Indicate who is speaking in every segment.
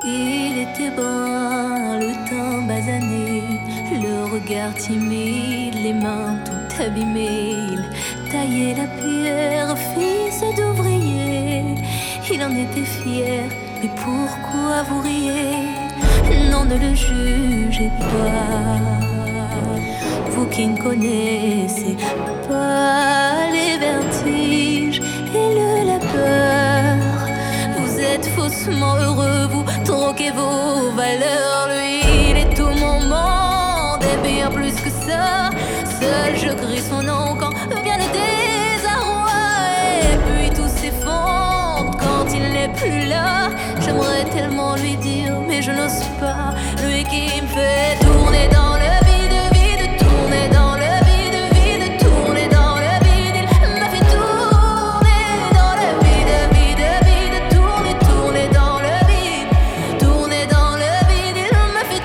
Speaker 1: Il était brun, le teint basané, le regard timide, les mains tout abîmées. Il taillait la pierre, fils d'ouvrier. Il en était fier, mais pourquoi vous riez? Non, ne le jugez pas, vous qui ne connaissez pas les vertiges et le labeur. Vous êtes faussement heureux, vous troquez vos valeurs. Lui, il est tout mon monde et bien plus que ça. Seul je crie son nom quand vient le désarroi. Et puis tout s'effondre quand il n'est plus là. J'aimerais tellement lui dire, mais je n'ose pas. Lui qui me fait tourner dans le vide, vide, tourner dans le vide, vide, tourner dans le vide. Il m'a fait tourner dans le vide, vide, vide, tourner, tourner dans le vide, tourner dans le vide. Il m'a fait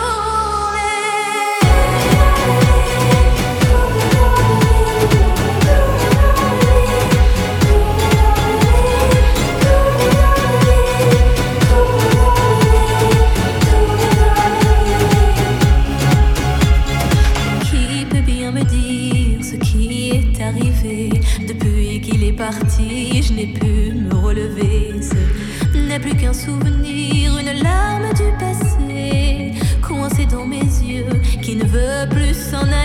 Speaker 1: arrivé. Depuis qu'il est parti, je n'ai pu me relever. Ce n'est plus qu'un souvenir, une larme du passé, coincée dans mes yeux, qui ne veut plus s'en aller.